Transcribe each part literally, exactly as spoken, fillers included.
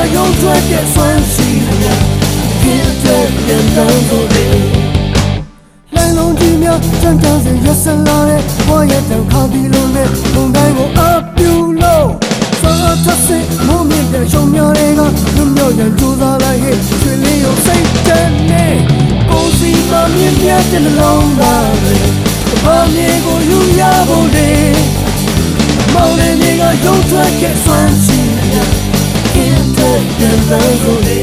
用ထွက်တဲ့ဆွမ်းရှိတယ်ပြည့်တဲ့ပြန်တန်းကိုလေလိုင်းလုံးကြီးများစံတန်းစရစလာတဲ့ဘဝရဲ့တောင်ခါပြီးလို့နဲ့ဘုံတိုင်းကိုအပြူလို့စွမ်းထစစ်မိုးမြင့်တဲ့ရှုံများတွေကလွတ်မြောက်ရန်ကြိုးစားလိုက်ဟဲ့ရွှေလင်းရုံစိတ်တဲ့နဲ့ကိုယ်စီမမြင့်မြတ်တဲ့နှလုံးသားတွေဘာမြေကိုယူရဖို့လေမောင်လေးတွေကရုံထွက်ခဲ့ဆွမ်းရှိတယ်ပြည့်တဲ့ပြန်တန်းကိုလေ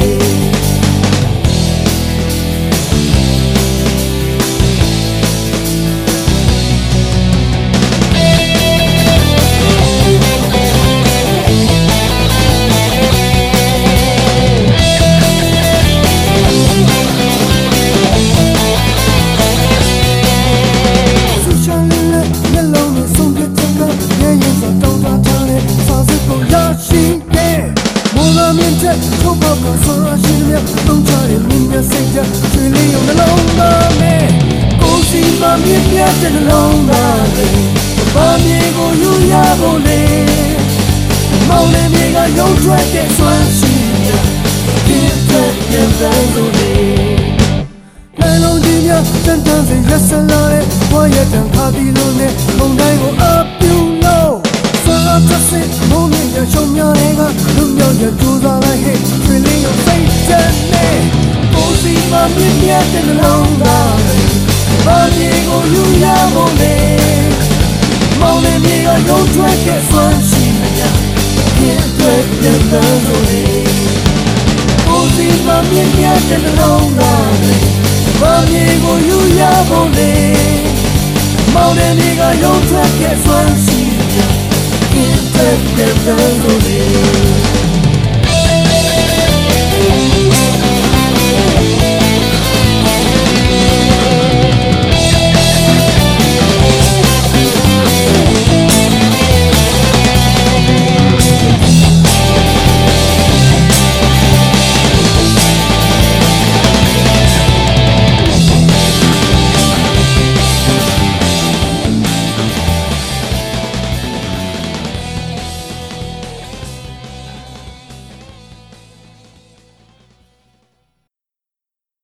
ထုတ်ပေါက်ကဆိုရရှိတယ်တုံးချတဲ့မြင်းရဲ့စိတ်ဓာတ်ချွေလေးရုံနှလုံးသားနဲ့ကိုယ်စီမမြင့်မြတ်တဲ့နှလုံးသားနဲ့ဘာမြေကိုယူရဖို့လေမောင်လေးမြေကရုံထွက်တဲ့ဆွမ်းရှိတယ်ပြည့်တဲ့ပြန်တန်းကိုလေလိုင်းလုံးကြီးများစံတန်းစရစလာတဲ့ဘဝရဲ့တန်ခါပြီးလို့နဲ့ဘုံတိုင်းကိုအပြူလို့စွမ်းထစစ်မိုးမြင့်တဲ့ရှုံများတွေကလူမျိုးရဲ့ကြိုးစားလိုက်ဟဲ့ရွှေလင်းရုံစိတ်တဲ့နဲ့ကိုယ်စီမမြင့်မြတ်တဲ့နှလုံးသားဘာမြေကိုယူရဖို့လေမောင်လေးမြေကရုံထွက်တဲ့ဆွမ်းရှိတယ်ပြည့်တဲ့ပြန်တန်းကိုလေကိုယ်စီမမြင့်မြတ်တဲ့နှလုံးသားဘာမြေကိုယူရဖို့လေမောင်လေးမြေကရုံထွက်တဲ့ဆွမ်းရှိတယ်ပြည့်တဲ့ပြန်တန်းကိုလေ